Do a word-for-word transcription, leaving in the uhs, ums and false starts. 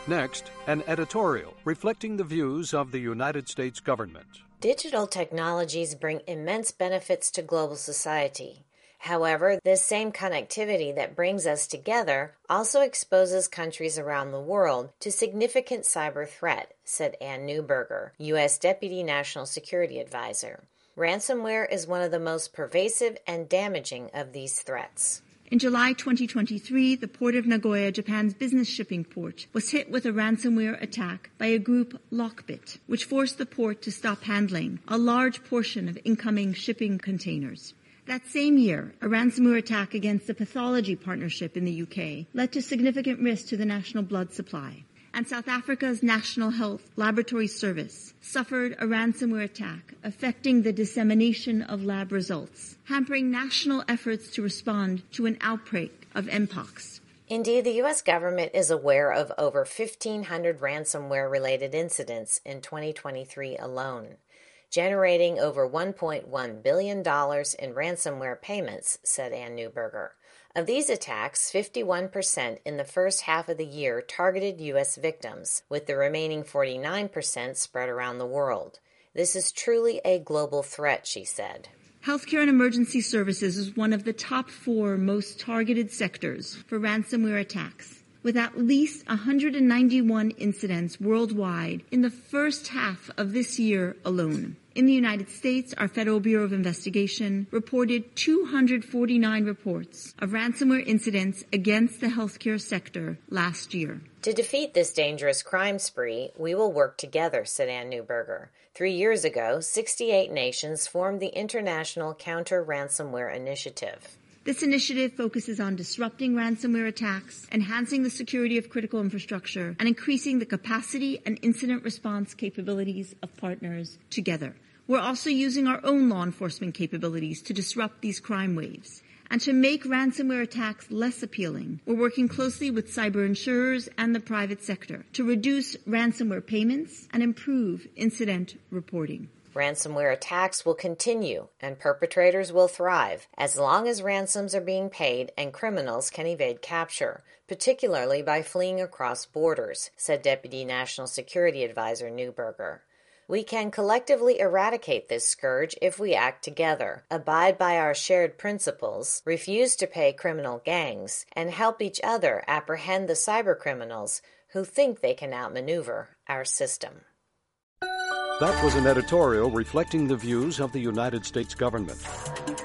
Next, an editorial reflecting the views of the United States government. Digital technologies bring immense benefits to global society. However, this same connectivity that brings us together also exposes countries around the world to significant cyber threat, said Ann Neuberger, U S Deputy National Security Advisor. Ransomware is one of the most pervasive and damaging of these threats. In July twenty twenty-three, the port of Nagoya, Japan's business shipping port, was hit with a ransomware attack by a group, Lockbit, which forced the port to stop handling a large portion of incoming shipping containers. That same year, a ransomware attack against the Pathology Partnership in the U K led to significant risk to the national blood supply. And South Africa's National Health Laboratory Service suffered a ransomware attack affecting the dissemination of lab results, hampering national efforts to respond to an outbreak of mpox. Indeed, the U S government is aware of over fifteen hundred ransomware-related incidents in twenty twenty-three alone, generating over one point one billion dollars in ransomware payments, said Ann Neuberger. Of these attacks, fifty-one percent in the first half of the year targeted U S victims, with the remaining forty-nine percent spread around the world. This is truly a global threat, she said. Healthcare and emergency services is one of the top four most targeted sectors for ransomware attacks, with at least one hundred ninety-one incidents worldwide in the first half of this year alone. In the United States, our Federal Bureau of Investigation reported two hundred forty-nine reports of ransomware incidents against the healthcare sector last year. To defeat this dangerous crime spree, we will work together, said Ann Neuberger. Three years ago, sixty-eight nations formed the International Counter-Ransomware Initiative. This initiative focuses on disrupting ransomware attacks, enhancing the security of critical infrastructure, and increasing the capacity and incident response capabilities of partners together. We're also using our own law enforcement capabilities to disrupt these crime waves. And to make ransomware attacks less appealing, we're working closely with cyber insurers and the private sector to reduce ransomware payments and improve incident reporting. Ransomware attacks will continue, and perpetrators will thrive as long as ransoms are being paid and criminals can evade capture, particularly by fleeing across borders, said Deputy National Security Advisor Neuberger. We can collectively eradicate this scourge if we act together, abide by our shared principles, refuse to pay criminal gangs, and help each other apprehend the cybercriminals who think they can outmaneuver our system. That was an editorial reflecting the views of the United States government.